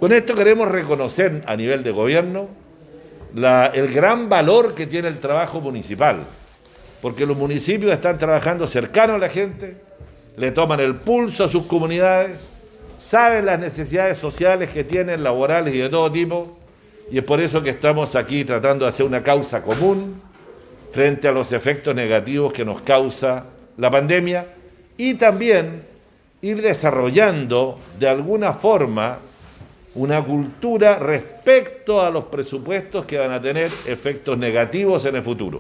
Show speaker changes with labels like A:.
A: Con esto queremos reconocer a nivel de gobierno el gran valor que tiene el trabajo municipal, porque los municipios están trabajando cercanos a la gente, le toman el pulso a sus comunidades, saben las necesidades sociales que tienen, laborales y de todo tipo, y es por eso que estamos aquí tratando de hacer una causa común frente a los efectos negativos que nos causa la pandemia y también ir desarrollando de alguna forma una cultura respecto a los presupuestos que van a tener efectos negativos en el futuro.